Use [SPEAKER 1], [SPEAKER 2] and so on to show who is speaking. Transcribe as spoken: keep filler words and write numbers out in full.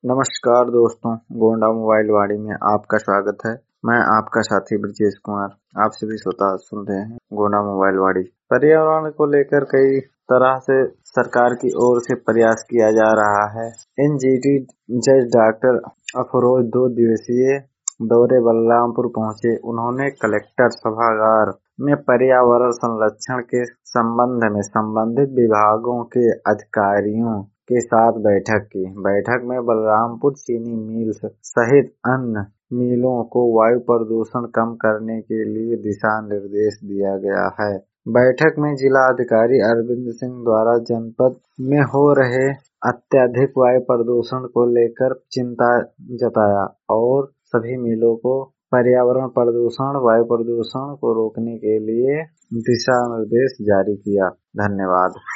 [SPEAKER 1] नमस्कार दोस्तों, गोंडा मोबाइल वाड़ी में आपका स्वागत है। मैं आपका साथी ब्रजेश कुमार। आप सभी श्रोता सुन रहे हैं गोंडा मोबाइल वाड़ी। पर्यावरण को लेकर कई तरह से सरकार की ओर से प्रयास किया जा रहा है। एनजीटी जज डॉक्टर अफरोज दो दिवसीय दौरे बलरामपुर पहुंचे। उन्होंने कलेक्टर सभागार में पर्यावरण संरक्षण के संबंध में संबंधित विभागों के अधिकारियों के साथ बैठक की। बैठक में बलरामपुर चीनी मिल्स सहित अन्य मिलों को वायु प्रदूषण कम करने के लिए दिशा निर्देश दिया गया है। बैठक में जिलाधिकारी अरविंद सिंह द्वारा जनपद में हो रहे अत्यधिक वायु प्रदूषण को लेकर चिंता जताया और सभी मिलों को पर्यावरण प्रदूषण वायु प्रदूषण को रोकने के लिए दिशा निर्देश जारी किया। धन्यवाद।